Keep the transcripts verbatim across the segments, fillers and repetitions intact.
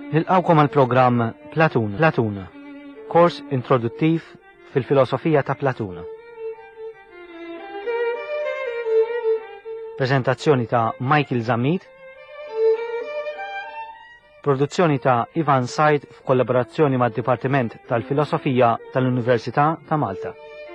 Nilqawkom għal programm Platuna. Platuna, kors introduttiv fil-filosofija ta' Platuna. Prezentazzjoni ta' Michael Zamid. Produzzjoni ta' Ivan Said f'kollaborazzjoni mad Dipartiment tal-Filosofija tal-Università ta' Malta.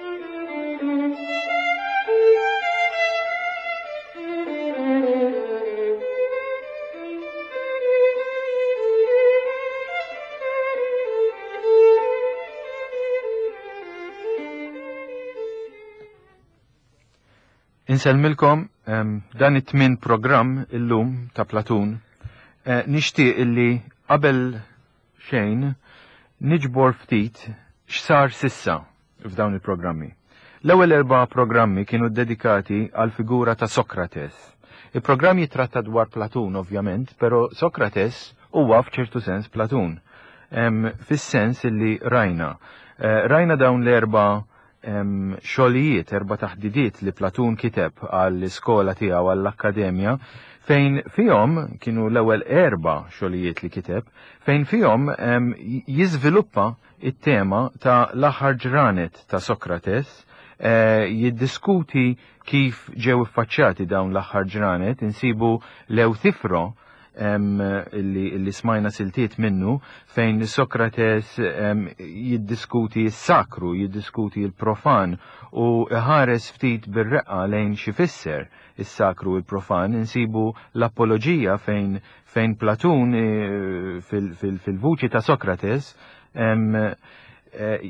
Inselmilkom um, dan it-tmin programm illum ta' Platun. Uh, nixtieq illi qabel xejn niġbor ftit x'sar sissa f'dawn il-programmi. L-ewwel erba' programmi kienu dedikati għal figura ta' Sokrates. Il-programm jitratta dwar Platun ovvjament, però Sokrates huwa f'ċertu sens Platun. Um, fis-sens illi rajna. Uh, rajna dawn l-erba' Um, xogħlijiet, erba' taħdidiet li Platun kiteb għall-iskola tiegħu għall-akkademja, fejn fihom kienu l-ewwel erba' xogħlijiet li kiteb, fejn fihom um, jiżviluppa it-tema ta' l-aħħar ġranet ta' Sokrates, uh, jiddiskuti kif ġew iffaċċjati dawn l-aħħar ġranet, insibu l-Ewtifro Um, illi, illi smajna siltiet minnu, fejn Sokrates um, jiddiskuti s-sakru, jiddiskuti il-profan u ħares ftit bir-reqqa lejn xifisser is-sakru u il-profan. Insibu l-apologija fejn, fejn Platun uh, fil-vuċi fil, fil ta' Sokrates um, uh,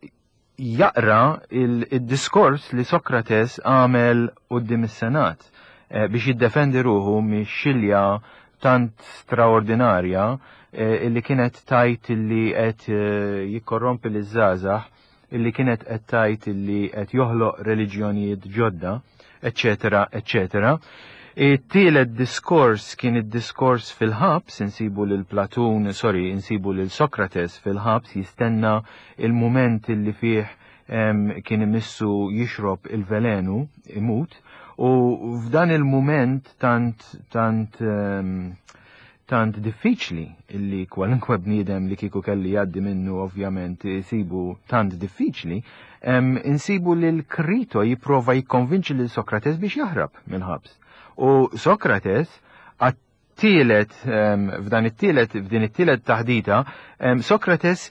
jaqra il-diskors li Sokrates għamel qudiem is-Senat uh, biex jiddefendi ruħu mix-xilja tant straordinarja eh, illi kienet tajt illi qed eh, jikkorrompi l-żgħażagħ, illi kienet qed tajt illi qed joħloq reliġjonijiet ġodda, eċetera, eċetera. It-tielet diskors kien id-diskors fil-ħabs, insibu lil Platun, sorry, insibu lil Sokrates fil-ħabs, jistenna il-mument illi fih em, kien imissu jixrob il-velenu, imut. U f'dan il-moment tant tant um, tant diffiċli illi kwalunkwe bniedem li kieku kelli jgħaddi minnu ovvjament isibu tant diffiċli, um, insibu li l-Krito jipprova jikkonvinċi lil Sokrates biex jaħrab mill-ħabs. U Sokrates għat-tielet um, f'dan it-tielet f'din it-tielet taħdita, um, Sokrates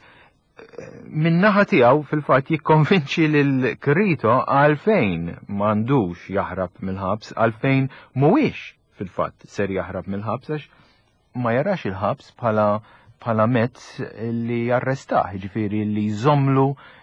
minnaħa tiegħu fil-fatt jikkonvinċi lil Krito għalfejn m'għandux jaħrab mill-ħabs, għalfejn mhuwiex fil-fatt ser jaħrab mill-ħabs għax ma jarax il-ħabs bħala bħala mezz li jarrestaħ, ġifieri li jżommlu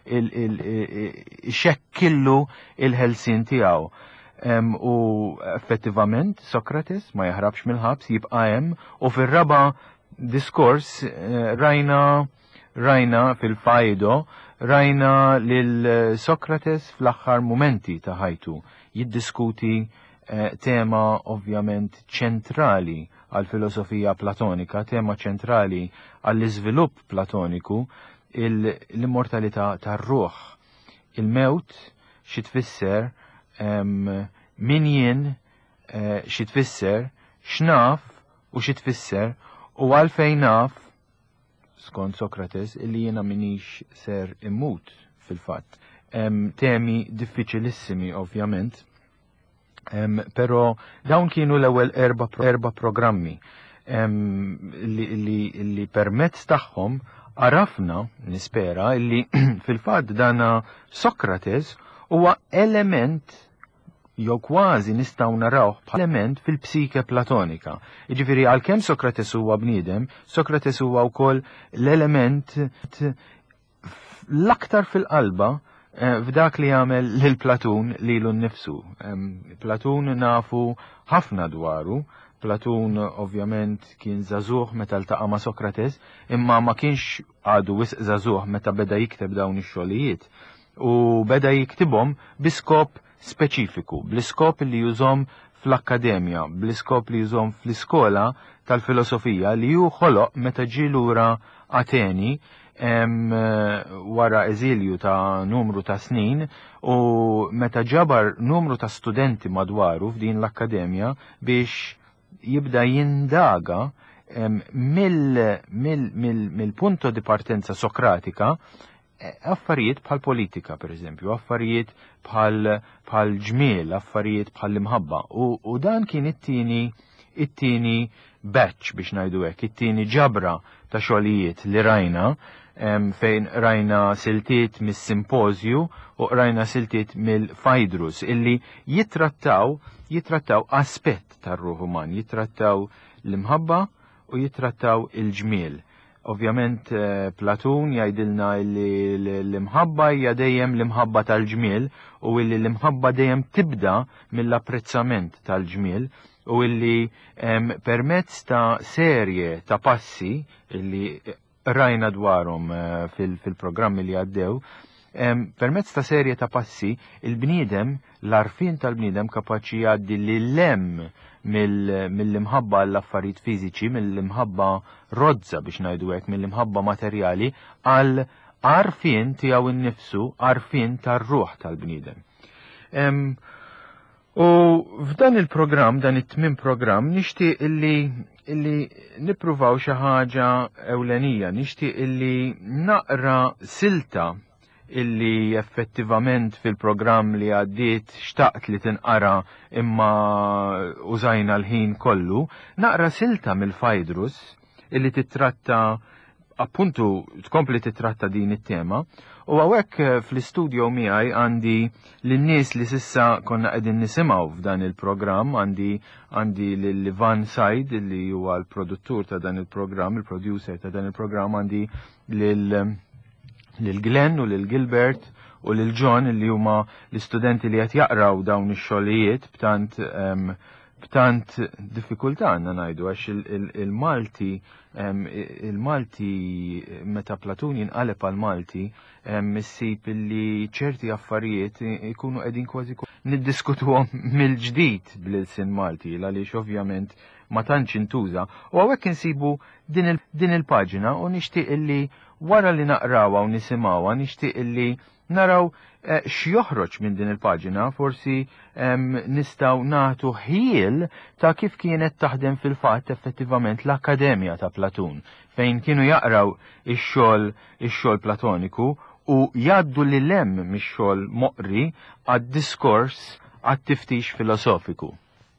ixekkillu il-ħelsien tiegħu. Um, u effettivament Sokrates ma jaħrabx mill-ħabs, jibqa' hemm u fir-raba' diskors uh, rajna Rajna fil-fajdo, rajna lil Sokrates fl-aħħar momenti ta' ħajtu jiddiskuti eh, tema ovvjament ċentrali għal filosofija platonika, tema ċentrali għall iżvilupp platoniku, l-immortalità tar-ruħ. Il-mewt xi tfisser, um, min jien eh, xi tfisser, x'naf u xi tfisser u għalfejn naf skont Sokrates illi jiena minix ser immut fil-fatt. Um, temi diffiċilissimi ovvjament, um, pero dawn kienu l-ewwel erba, erba programmi um, li, li, li permezz tagħhom arafna, nispera, illi fil-fatt dana Sokrates huwa element jew kważi nistgħu narawh bħala element fil-psike platonika. Jiġifieri għalkemm Sokrates huwa bniedem, Sokrates huwa wkoll l-element l-aktar fil-qalba f'dak li jagħmel lil Platun lilu nnifsu. Platun nafu ħafna dwaru. Platun ovvjament kien żagħżugħ meta ltaqa' ma' Sokrates, imma ma kienx għadu wisq żagħżugħ meta beda jikteb dawn ix-xogħlijiet. U beda jiktibhom biskop speċifiku, bl-iskop li jużom fl-akkademja, bl-iskop li jużom fl-iskola tal-filosofija li ju ħoloq meta ġie lura Ateni em, wara eżilju ta' numru ta' snin u meta ġabar numru ta' studenti madwaru f'din l-akkademja biex jibda jindaga mill-punto di partenza sokratika affarijiet bħal politika, per eżempju, affarijiet bħal ġmiel, affarijiet bħal imħabba. U dan kien it-tieni it-tieni batch biex ngħidu hekk, it-tieni ġabra ta' xogħlijiet li rajna, fejn rajna siltiet mis-simpożju u rajna siltiet mill-fajdrus illi jitrattaw jitrattaw aspett tar-ruħ uman, jitrattaw l-imħabba u jitrattaw il-ġmiel. Ovvjament Platun jgħidilna li l-imħabba hija dejjem l-imħabba tal-ġmiel u illi l-imħabba dejjem tibda mill-apprezzament tal-ġmiel u illi permezz ta' serje ta' passi illi rajna dwarhom fil-programmi li għaddew, permezz ta' serje ta' passi il-bniedem, l-arfin tal-bniedem kapaċi jgħaddi li lem mill-imħabba l-affarijiet fiżiċi, mill-imħabba rozza biex ngħidu hekk, mill-imħabba materjali għal arfin tiegħu innifsu, arfin tar-ruħ tal-bniedem. U f'dan il-programm, dan it-tmiem programm, nixtieq illi illi nippruvaw xi ħaġa ewlenija, nixtieq illi naqra silta illi effettivament fil-programm li għaddiet xtaqt li tinqara imma użajna l-ħin kollu, naqra silta mill-fajdrus illi titratta appuntu tkompli titratta din it-tema, u għawek fl-istudio miegħi għandi l-nies li sissa konna qegħdin nisimgħu f'dan il-programm, għandi għandi l-Van Said li huwa l-produttur ta' dan il-programm, il-producer ta' dan il-programm, għandi lil Glenn u lil Gilbert u lil John li huma l-istudenti li qed jaqraw dawn ix-xogħlijiet b'tant b'tant diffikultà għandna ngħidu għax il-Malti il-Malti meta Platun jinqaleb għal Malti issib li ċerti affarijiet ikunu qegħdin kważi niddiskutuhom mill-ġdid bl-ilsien Malti għaliex ovvjament ma tantx intuża u hawnhekk insibu din il-paġina u nixtieq illi wara li naqrawha u nisimgħuha nixtieq illi naraw x'joħroġ minn din il-paġina, forsi nistgħu nagħtu ħiel ta' kif kienet taħdem fil-fatt effettivament l-Akkademja ta' Platun, fejn kienu jaqraw ix-xogħol ix-xogħol platoniku u jgħaddu lil hemm mix-xogħol moqri għad-diskors għat-tiftix filosofiku.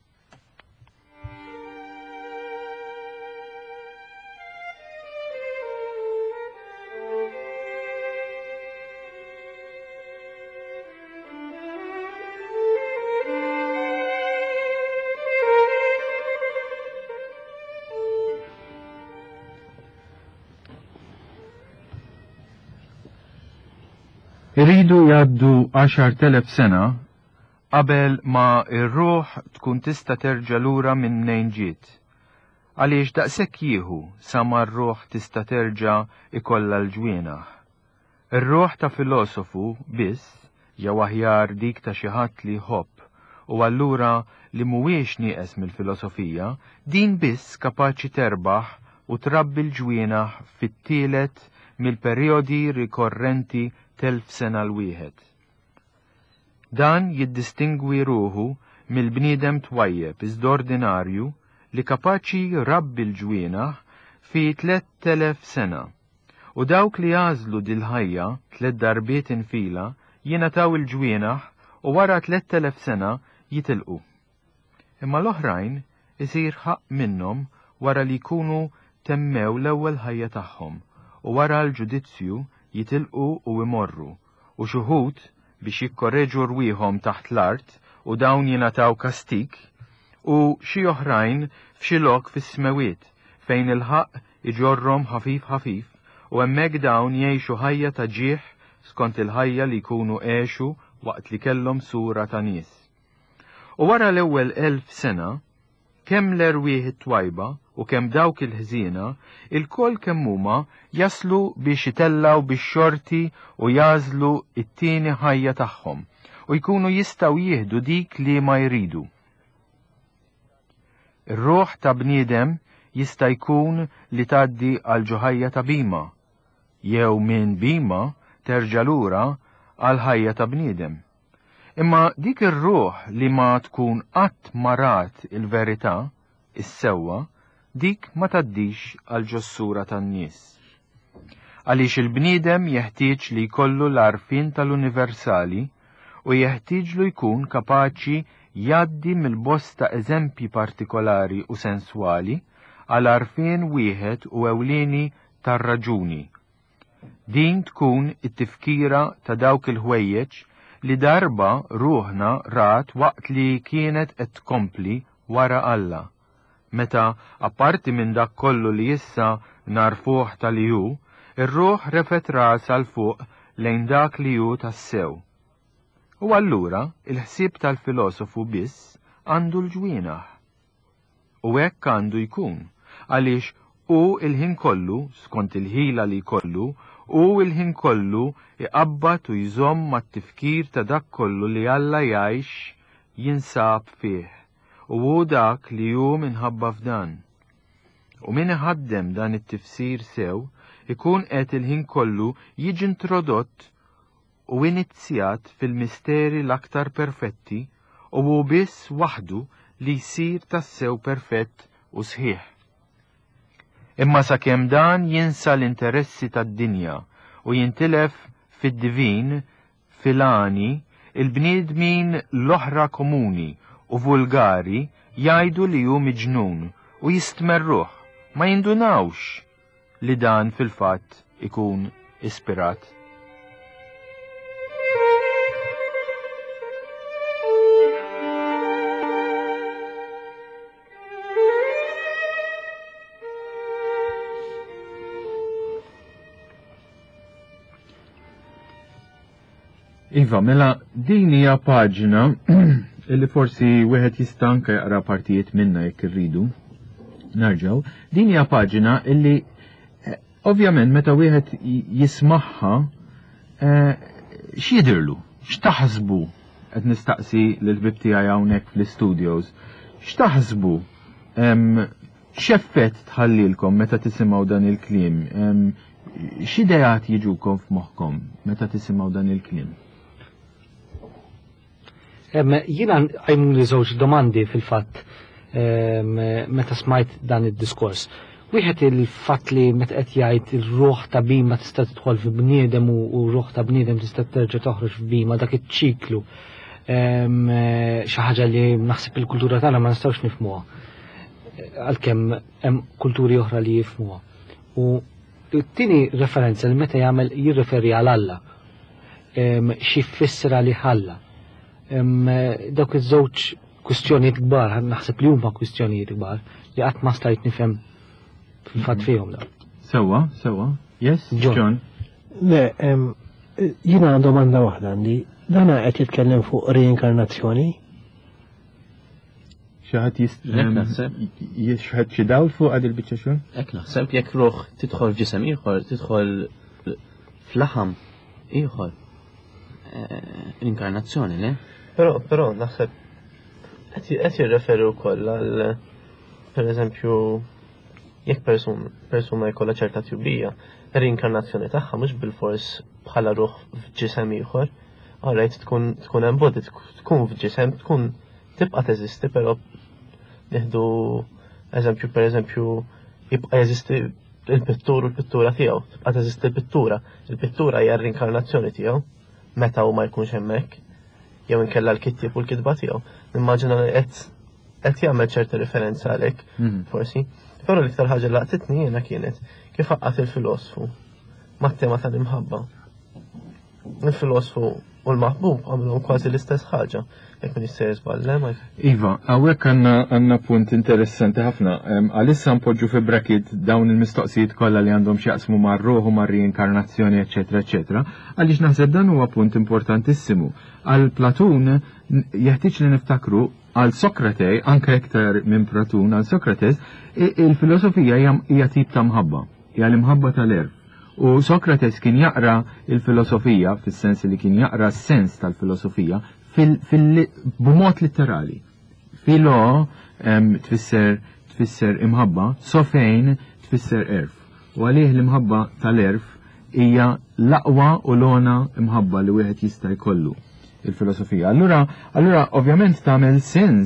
Iridu jgħaddu għaxar telef sena qabel ma ir-ruħ tkun tista' terġa' lura minn nejn ġiet. Għaliex daqshekk jieħu sa ma r-ruħ tista' terġa' ikollha l-ġwienaħ. Ir-ruħ ta' filosofu biss jew aħjar dik ta' xi ħadd li jħobb u allura li mhuwiex nieqes mill-filosofija, din biss kapaċi terbaħ u trabbi l-ġwienaħ fit-tielet mill-perjodi rikorrenti telf sena l-wieħed. Dan jiddistingwi ruħu mill-bniedem twajjeb iżda ordinarju li kapaċi rabbi l-ġwienaħ fi tlet telef sena u dawk li jażlu dil-ħajja tlet darbiet infila jingħataw il-ġwienaħ u wara tlet telef sena jitilqu. Imma l-oħrajn isir ħaq minnhom wara li jkunu temmew l-ewwel ħajja tagħhom u wara l-ġudizzju jitilqu u imorru, u xuħud biex jikkorreġu rwieħhom taħt l-art u dawn jingħataw kastik, u xi oħrajn f'xi lok fis-smewiet fejn il-ħaq iġorrom ħafif ħafif u hemmhekk dawn jgħixu ħajja ta' ġieħ skont il-ħajja li jkunu għexu waqt li kellhom sura ta' nies. U wara l-ewwel elf sena, kemm l-erwieħ it-twajba u kemm dawk il-ħżiena, il-koll kemm huma jaslu biex itellaw bix-xorti u jażlu it-tieni ħajja tagħhom u jkunu jistgħu jieħdu dik li ma jridu. Ir-ruħ ta' bniedem jista' jkun li tgħaddi għal ġuħajja ta' bima, jew minn bima terġa' lura għal ħajja ta' bniedem. Imma dik ir-ruħ li ma tkun qatt marat il-verità, is-sewwa, dik ma taddix għal ġossura tan-nies. Għaliex il-bniedem jeħtieġ li jkollu l-arfin tal-universali u jeħtieġ lu jkun kapaċi jaddi mill-bosta eżempji partikolari u senswali għal arfin wieħed u ewlieni tar-raġuni. Din tkun it-tifkira ta' dawk il-ħwejjeġ li darba ruħna rat waqt li kienet qed tkompli wara Alla, meta apparti minn dak kollu li issa narfuh tal-ju, ir-ruħ refet ras għal fuq lejn dak li ju tassew. U allura il-ħsieb tal-filosofu biss għandu l-ġwienaħ. U hekk għandu jkun, għaliex u il-ħin kollu, skont il-ħila li kollu, u il-ħin kollu iqabbat u jżomm mat-tifkir ta' dak kollu li Alla jgħix jinsab fih, u hu dak li hu minħabba f'dan. U min iħaddem dan it-tifsir sew, ikun qed il-ħin kollu jiġi introdott u inizzjat fil-misteri l-aktar perfetti u hu biss waħdu li jsir tassew perfett u sħiħ. Imma sakemm dan jinsa l-interessi tad-dinja u jintilef fid-divin, fil-għani, il-bniedmin l-oħra komuni u vulgari jgħidu li hu miġnun u jistmerruh, ma jindunawx li dan fil-fatt ikun ispirat. Iva, mela din hija paġna illi forsi wieħed jista' anke jaqra partijiet minna jekk irridu. Narġaw, din hija paġna illi ovvjament meta wieħed jismaħħa x'jidhirlu, x'taħsbu qed nistaqsi lill-bib tiegħi hawnhekk fl-istudios. X'taħsbu x'effett tħallilkom meta tisimgħu dan il-kliem? X'idejat jiġukom f'moħħkom meta tisimgħu dan il-kliem? Jina għajmu li żewġ domandi fil-fatt meta smajt dan id-diskors. Wieħed il-fatt li meta qed jgħid il-ruħ ta' bima tista' tidħol fi bniedem u ruħ ta' bniedem tista' terġa' toħroġ f'bima dak iċ-ċiklu. Xi ħaġa li naħseb il-kultura tagħna ma nistgħux nifhmuha. Għalkemm hemm kulturi oħra li jifhmuha. U t-tieni referenza li meta jagħmel jirreferi għal Alla. Xi jfisser li Alla. Dawk iż-żewġ kwistjonijiet kbar, naħseb li huma kwistjonijiet kbar li qatt ma stajt nifhem fil-fatt fihom dawn. Sewwa, sewwa. Yes, John. Le, jiena domanda waħda għandi, dan qed jitkellem fuq reinkarnazzjoni? Xi ħadd jixħed xi dawl fuq għad il-biċċa xogħol? Hekk naħseb jekk ruħ tidħol f'ġisem ieħor, tidħol fl-laħam ieħor. Inkarnazzjoni, le? Però, però, naħseb, qed jirreferu wkoll għal, per eżempju, jekk persuna jkollha ċerta tjubija, reinkarnazzjoni tagħha mhux bil-fors bħala ruħ f'ġisem ieħor, għalrejt tkun tkun embodied, tkun f'ġisem, tkun tibqa' teżisti, però nieħdu eżempju per eżempju jibqa' jeżisti il-pittur u l-pittura tiegħu, tibqa' teżisti l-pittura, il-pittura hija r-reinkarnazzjoni tiegħu, meta u ma jkunx hemmhekk. Jew inkella l-kittieb u l-kitba tiegħu. Nimmaġina li qed jagħmel ċerta referenza għalhekk, forsi. Però l-iktar ħaġa li laqtitni jiena kienet kif qaqqat il-filosfu mat-tema tal-imħabba. Il-filosfu u l-maħbub għamlhom kważi l-istess ħaġa. Jekk min jista' jiżball, Iva, hawnhekk għandna punt interessanti ħafna. Għalissa npoġġu fi bracket dawn il-mistoqsijiet kollha li għandhom x'jaqsmu mar-ruħ u mar-reinkarnazzjoni, eċetera, eċetera, għaliex naħseb dan huwa punt importantissimu. Għal Platun jeħtieġ li niftakru għal Sokratej, anke iktar minn Platun, għal Sokrates, il-filosofija hija tip ta' mħabba, hija l-imħabba tal-erf. U Sokrates kien jaqra il-filosofija, fis-sens li kien jaqra s-sens tal-filosofija, b'mod literali. Filo tfisser tfisser imħabba, sofejn tfisser erf. U għalih l-imħabba tal-erf hija l-aqwa u l-ona imħabba li wieħed jista' jkollu il-filosofija. Allura, allura ovvjament tagħmel sens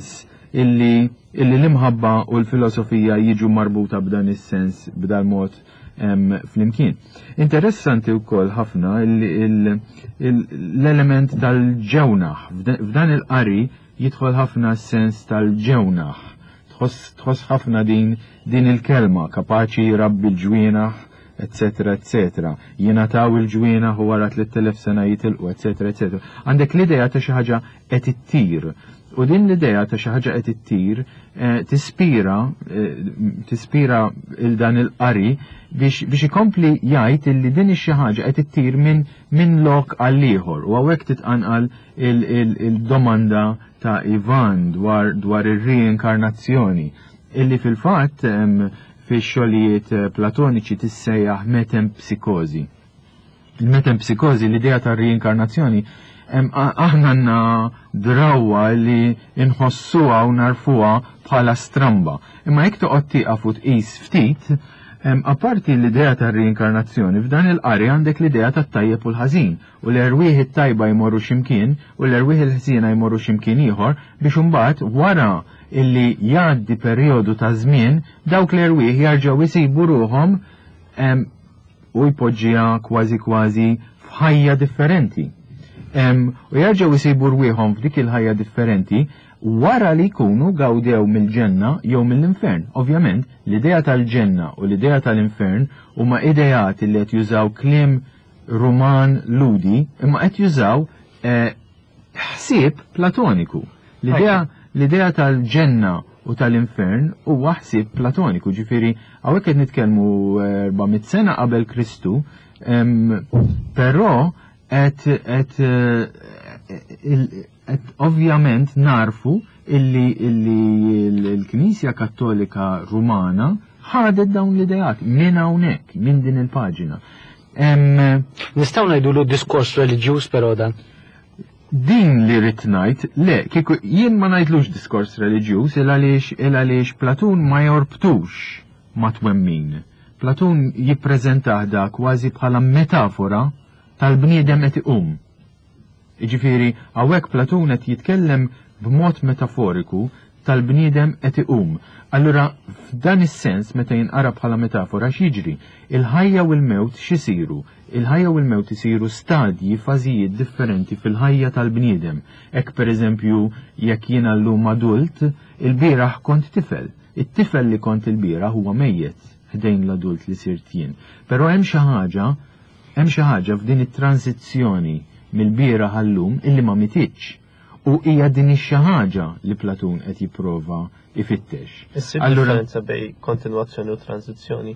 illi illi l-imħabba u l-filosofija jiġu marbuta b'dan is-sens b'dal mod fl-imkien. Interessanti wkoll ħafna l-element tal-ġewnaħ. F'dan il-qari jidħol ħafna s-sens tal-ġewnaħ. Tħoss ħafna din din il-kelma kapaċi jirabbi l-ġwienaħ, eccetera, eccetera. Jingħataw il-ġwienaħ u wara tliet elef sena jitilqu, eccetera, eccetera. Għandek l-idea ta' xi ħaġa qed ittir. U din l-idea ta' xi ħaġa qed ittir tispira tispira il dan il-qari biex ikompli jgħid illi din xi ħaġa qed ittir minn minn lok għal ieħor u hawnhekk titqanqal il-domanda ta' Ivan dwar dwar ir-reinkarnazzjoni illi fil-fatt fix-xogħlijiet platoniċi tissejjaħ metempsikożi. Il-metempsikożi l-idea ta' reinkarnazzjoni aħna għandna drawwa li inħossuha u narfuha bħala stramba. Imma jekk toqgħod tieqaf u tqis ftit, apparti l-idea ta' reinkarnazzjoni f'dan il-qari għandek l-idea tat-tajjeb u l-ħażin u l-erwieħ it-tajba jmorru x'imkien u l-erwieħ il-ħżiena jmorru x'imkien ieħor biex imbagħad wara illi jgħaddi perjodu ta' żmien dawk l-erwieħ jarġgħu jsibu ruhom u jpoġġiha kważi kważi f'ħajja differenti. U jarġgħu jsibu rwieħhom f'dik il-ħajja differenti wara li jkunu gawdew mill-ġenna jew mill-infern. Ovvjament, l-idea tal-ġenna u l-idea tal-infern huma idejat li qed jużaw kliem Ruman ludi imma qed jużaw ħsieb platoniku. L-idea l-idea tal-ġenna u tal-infern huwa ħsieb platoniku, ġifieri hawnhekk qed nitkellmu erba'miet sena qabel Kristu, però qed qed ovvjament narfu illi l-Knisja Kattolika Rumana ħadet dawn l-idejat minn hawnhekk minn din il-paġina. Nistgħu ngħidulu diskors reliġjuż però dan. Din li rrid ngħid, le, kieku jien ma ngħidlux diskors reliġjuż il għaliex il għaliex Platun ma jorbtux ma twemmin. Platun jippreżentah da kważi bħala metafora tal-bniedem qed iqum. Jiġifieri hawnhekk Platun qed jitkellem b'mod metaforiku tal-bniedem qed iqum. Allura f'dan is-sens meta jinqara bħala metafora x'jiġri? Il-ħajja u l-mewt x'isiru? Il-ħajja u l-mewt isiru stadji, fażijiet differenti fil-ħajja tal-bniedem. Hekk pereżempju jekk jiena llum adult, il-bieraħ kont tifel. It-tifel li kont il-bieraħ huwa mejjed ħdejn l-adult li sirt jien. Però hemm xi ħaġa hemm xi ħaġa f'din it-tranzizzjoni mill-bieraħ għall-lum illi ma mititx. U hija din ix-xi ħaġa li Platun qed jipprova ifittex. Issib differenza bej kontinwazzjoni u tranzizzjoni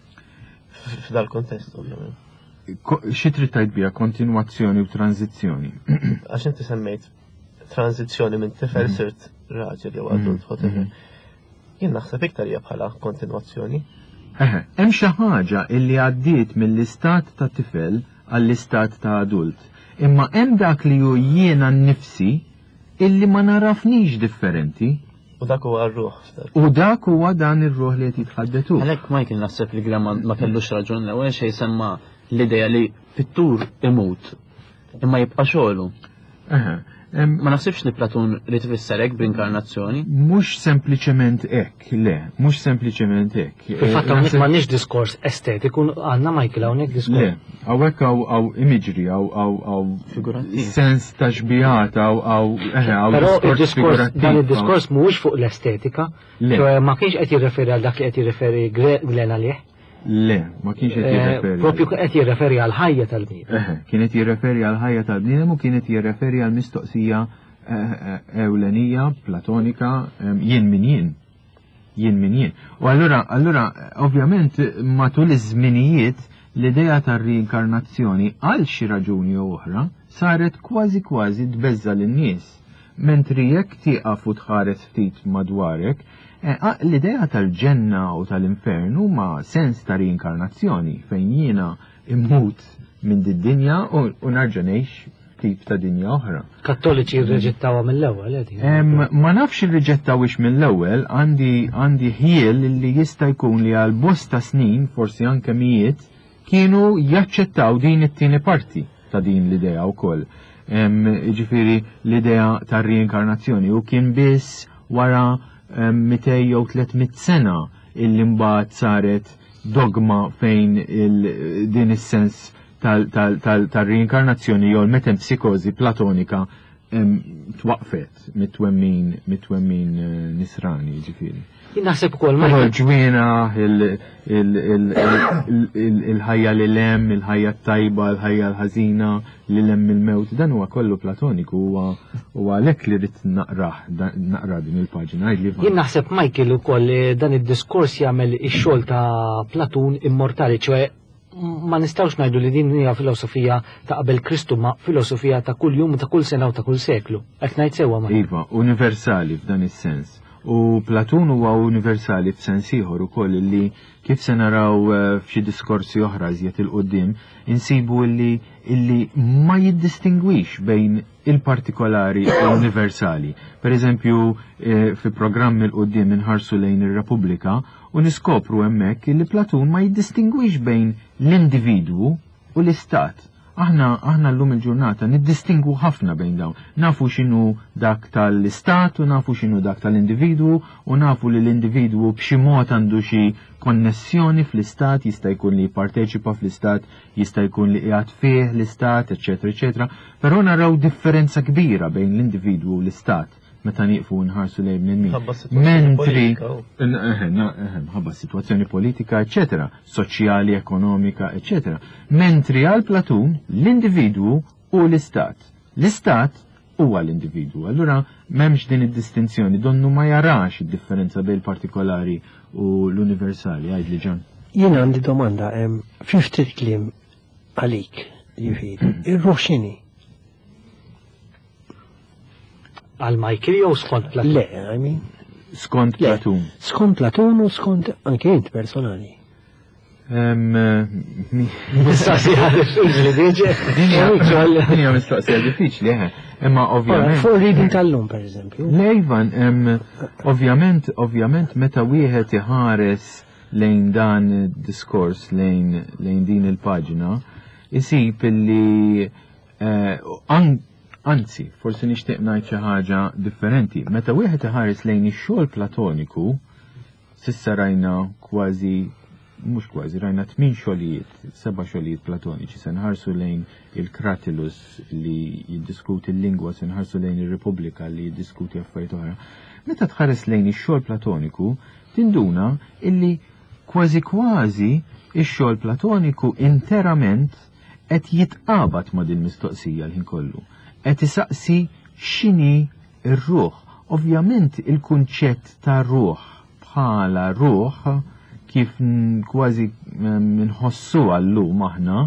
f'dal kontest ovvjament. Xi trid tgħid biha kontinwazzjoni u tranzizzjoni? Għax inti semmejt tranzizzjoni minn tifel sirt raġel jew adult whatever. Jien naħseb iktar hija bħala kontinwazzjoni. Eħe, hemm xi ħaġa illi għaddiet mill-istat ta' tifel għall-istat ta' adult. Imma hemm dak li hu jiena nnifsi illi ma narafniex differenti. U dak huwa r-ruħ. U dak huwa dan ir-ruħ li qed jitħaddetu. Għalhekk Michael naħseb li Graham ma kellux raġun l-ewwel xejn semma l-idea li fit-tur imut imma jibqa' xogħlu. Ma naħsibx li Platun li tfisser hekk b'inkarnazzjoni? Mhux sempliċement hekk, le, mhux sempliċement hekk. Fil-fatt hawnhekk m'għandniex diskors estetiku, għandna Michael hawnhekk diskors. Le, hawnhekk hawn imagery, hawn sens ta' xbijat, hawn Però id-diskors dan id-diskors mhuwiex fuq l-estetika, ma kienx qed jirreferi għal dak li qed jirreferi Glenn għalih. Le, ma kienx qed jirreferi. Propju qed jirreferi għal ħajja tal-bniedem. Kienet jirreferi għal ħajja tal-bniedem u kienet jirreferi għal mistoqsija ewlenija, platonika, jien min jien. Jien min jien. U allura, allura, ovvjament, matul iż-żminijiet l-idea tar-reinkarnazzjoni għal xi raġuni oħra saret kważi kważi tbeżza lin-nies. Mentri jekk tieqaf u tħares ftit madwarek, l-idea tal-ġenna u tal-infern huma sens ta' reinkarnazzjoni fejn jiena immut minn din-dinja u narġa' ngħix tip ta' dinja oħra. Kattoliċi rreġettawha mill-ewwel qed. Ma nafx irriġettawx mill-ewwel, għandi għandi ħiel li jista' jkun li għal bosta snin, forsi anke mijiet, kienu jaċċettaw din it-tieni parti ta' din l-idea wkoll. Ġifieri l-idea tar reinkarnazzjoni u kien biss wara mitej jew tlietmit sena illi mbagħad saret dogma fejn din is-sens tal-reinkarnazzjoni jew metempsikożi platonika twaqfet mitwemmin mitwemmin nisrani ġifieri. Naħseb ukoll ma ġwiena il-ħajja li lem, il-ħajja tajba, il-ħajja l-ħażina li lem il-mewt, dan huwa kollu platoniku huwa għalhekk li rid naqrah naqra din il-paġina. Jien naħseb Michael ukoll dan id-diskors jagħmel ix-xogħol ta' Platun immortali, ċoe ma nistgħux ngħidu li din hija filosofija ta' qabel Kristu, ma filosofija ta' kull jum, ta' kull sena u ta' kull seklu. Qed ngħid sewwa ma. Iva, universali f'dan is-sens. U Platun huwa universali f'sens ieħor ukoll li kif se naraw f'xi diskorsi oħra żjed il-qudiem insibu illi illi ma jiddistingwix bejn il-partikolari u l-universali. Per eżempju, fi programm il-qudiem inħarsu lejn ir-Repubblika u niskopru hemmhekk illi Platun ma jiddistingwix bejn l-individwu u l-istat. Aħna aħna llum il-ġurnata niddistingu ħafna bejn dawn. Nafu x'inhu dak tal-istat u nafu x'inhu dak tal-individwu u nafu li l-individwu b'xi mod għandu xi konnessjoni fl-istat, jista' jkun li jipparteċipa fl-istat, jista' jkun li qiegħed fih l-istat, eċetera, eċetera. Però naraw differenza kbira bejn l-individwu u l-istat meta nieqfu nħarsu lejn min. Mentri ħabba situazzjoni politika, eċetera, soċjali, ekonomika, eċetera. Mentri għal Platun l-individwu u l-istat. L-istat huwa l-individwu. Allura m'hemmx din id-distinzjoni, donnu ma jarax id-differenza bejn partikolari u l-universali. Għajdli ġan. Jien għandi domanda, fi ftit kliem għalik, jifieri. Ir-ruħ x'inhi? Għal Michael jew skont Platun? Le, I mean. Skont Platun. Skont Platun u skont anke int personali. Mistoqsija diffiċli, diġe. Dinja mistoqsija diffiċli, eħe. Imma ovvjament. For reading tal-lum, per eżempju. Lejvan, ovvjament, ovvjament, meta wieħed iħares lejn dan diskors, lejn din il-paġina, isib illi anzi, forsi nixtieq ngħid xi ħaġa differenti. Meta wieħed iħares lejn ix-xogħol platoniku, sissa rajna kważi mhux kważi rajna tmien xogħlijiet, seba' xogħlijiet platoniċi, se nħarsu lejn il-Kratilus li jiddiskuti l-lingwa, se nħarsu lejn ir-Repubblika li jiddiskuti affarijiet oħra. Meta tħares lejn ix-xogħol platoniku, tinduna illi kważi kważi ix-xogħol platoniku interament qed jitqabad ma' din mistoqsija l-ħin kollu. Qed isaqsi x'inhi r-ruħ. Ovvjament il-kunċett ta' ruħ bħala ruħ kif kważi nħossu għallum aħna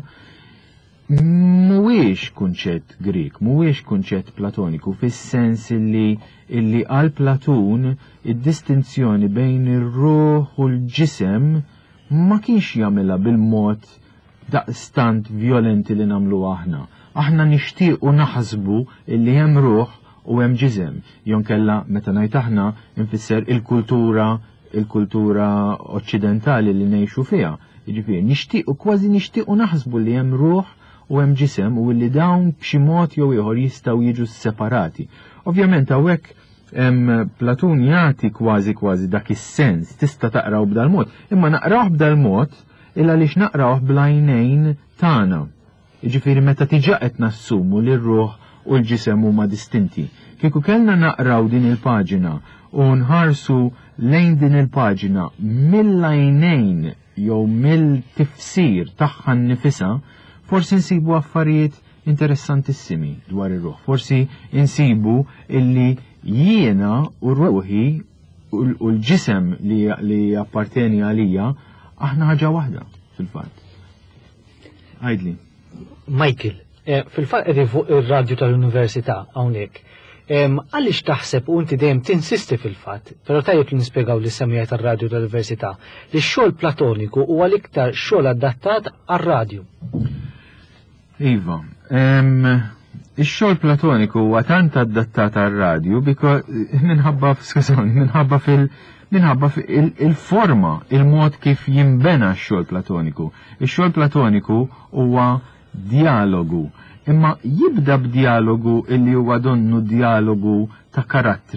mhuwiex kunċett Grik, mhuwiex kunċett platoniku fis-sens illi illi għal Platun id-distinzjoni bejn ir-ruħ u l-ġisem ma kienx jagħmilha bil-mod daqstant violenti li nagħmlu aħna. Aħna nixtiequ naħsbu illi hemm ruħ u hemm ġisem. Jon kella meta ngħid aħna infisser il-kultura il-kultura occidentali li ngħixu fiha. Jiġifieri nixtiequ kważi nixtiequ naħsbu li hemm ruħ u hemm ġisem u li dawn b'xi mod jew ieħor jistgħu jiġu separati. Ovvjament hawnhekk Platun jagħti kważi kważi dak is-sens tista' taqraw b'dal mod, imma naqrawh b'dal mod illa għaliex naqrawh bl-għajnejn tagħna. Jiġifieri meta tiġa qed nassumu li r-ruħ u l-ġisem huma distinti. Kieku kellna naqraw din il-paġina u nħarsu lejn din il-paġina mill-għajnejn jew mill-tifsir tagħha nnifisha, forsi nsibu affarijiet interessantissimi dwar ir-ruħ. Forsi nsibu illi jiena u ruħi u l-ġisem li apparteni għalija aħna ħaġa waħda fil-fatt. Għajdli. Michael, fil-fatt qed fuq ir-radju tal-Università hawnhekk. Għaliex taħseb u inti dejjem tinsisti fil-fatt, però tajjeb li nispjegaw lis semmija tar-radju tal-Università li x-xogħol platoniku huwa l-iktar xogħol adattat għar-radju. Iva, ix-xogħol platoniku huwa tant adattat għar-radju minħabba skużani, minħabba fil- minħabba il-forma, il-mod kif jimbena x-xogħol platoniku. Ix-xogħol platoniku huwa dialogu, imma jibda b'dialogu illi huwa donnu dialogu ta' karattri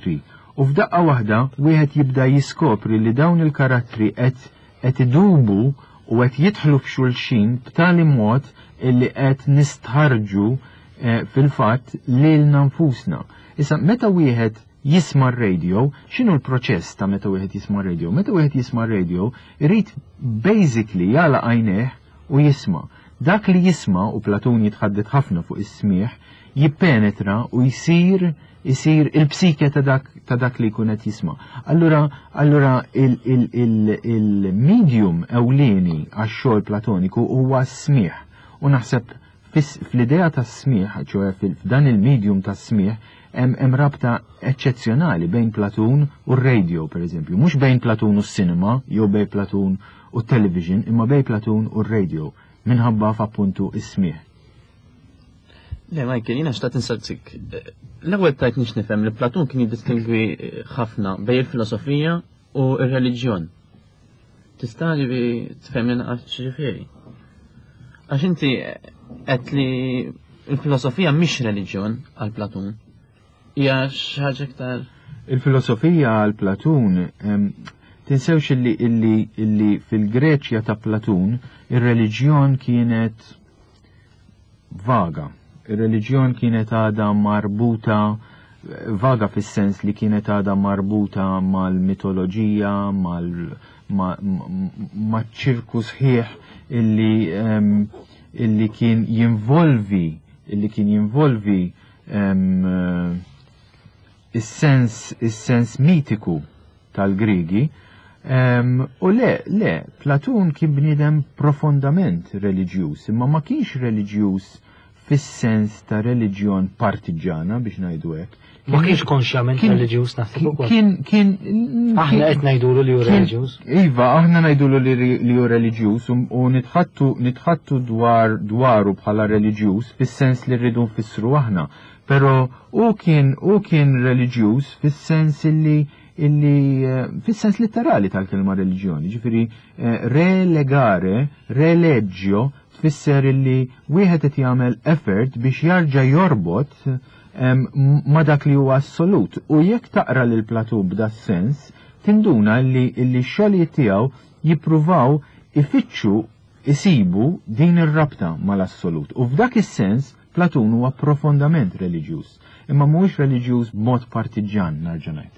U f'daqqa waħda wieħed jibda jiskopri li dawn il-karattri qed qed idubu u qed jidħlu f'xulxin b'tali mod illi qed nistħarġu eh, fil-fatt lilna nfusna. Issa meta wieħed jisma' r-radio, x'inhu l-proċess ta' meta wieħed jisma' r-radio? Meta wieħed jisma' r-radio, irid basically jala għajnejh u jisma'. Dak li jisma' u Platun jitħaddet ħafna fuq is-smieħ, jippenetra u jsir isir il-psike ta' dak ta' dak li jkun qed jisma'. Allura allura il-medium ewlieni għax-xogħol platoniku huwa s-smieħ. U naħseb fl-idea tas-smieħ, ċoe f'dan il-medium tas-smieħ, hemm rabta eċċezzjonali bejn Platun u r-radio, pereżempju. Mhux bejn Platun u s-sinema, jew bejn Platun u t-television, imma bejn Platun u r-radio, minħabba f'appuntu is-smieħ. Le, Michael, jina xtaqt insaqsik. L-ewwel tajt nix nifhem li Platun kien jiddistingwi ħafna bejn il-filosofija u r-reliġjon. Tista' li tifhem li naqgħod xiġifieri. Għax inti qed li l-filosofija mhix reliġjon għal Platun. Hija xi ħaġa iktar. Il-filosofija għal Platun tinsewx illi illi illi fil-Greċja ta' Platun ir-reliġjon kienet vaga. Ir-reliġjon kienet għadha marbuta vaga fis-sens li kienet għadha marbuta mal-mitoloġija, mal maċ-ċirku sħiħ illi um, illi kien jinvolvi illi kien jinvolvi um, uh, is-sens is-sens mitiku tal-Grigi. Um, u le, le, Platun kien bniedem profondament reliġjuż, imma ma kienx reliġjuż fis-sens ta' reliġjon partiġana biex ngħidu hekk. Ma kienx konxjament reliġjuż naħseb ukoll. Kien kien aħna qed ngħidulu li hu reliġjuż. Iva, aħna ngħidulu li hu reliġjuż u nitħattu nitħattu dwar dwaru bħala reliġjuż fis-sens li rridu nfissru aħna. Però u kien u kien reliġjuż fis-sens illi illi fis-sens letterali tal-kelma reliġjoni, ġifieri relegare, releggio tfisser illi wieħed qed jagħmel effort biex jarġa' jorbot ma dak li huwa assolut. U jekk taqra lil Platun b'da sens, tinduna li illi x-xogħlijiet tiegħu jippruvaw ifittxu isibu din ir-rabta mal-assolut. U f'dak is-sens Platun huwa profondament reliġjuż, imma mhuwiex reliġjuż b'mod partiġan narġa' ngħid.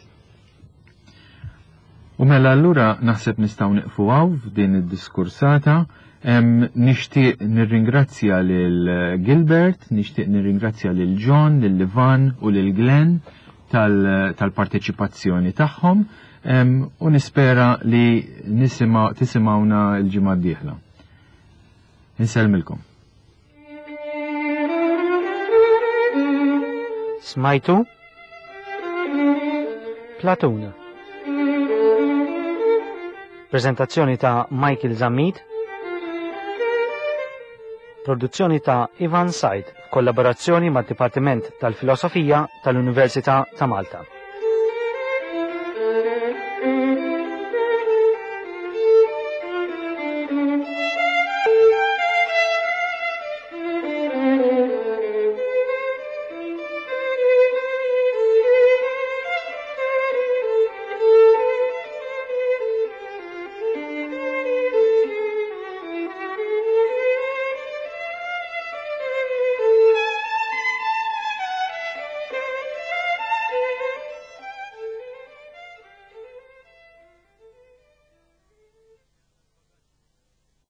U mela allura naħseb nistgħu nieqfu hawn f'din id-diskursata. Nixtieq nirringrazzja lil Gilbert, nixtieq nirringrazzja lil John, lil Ivan u lil Glenn tal-parteċipazzjoni tagħhom u nispera li tisimgħuna l-ġimgħa d-dieħla. Insellmilkom. Smajtu? Platun. Prezentazzjoni ta' Michael Zammit. Produzzjoni ta' Ivan Said, kollaborazzjoni mad Dipartiment tal-Filosofija tal-Università ta' Malta.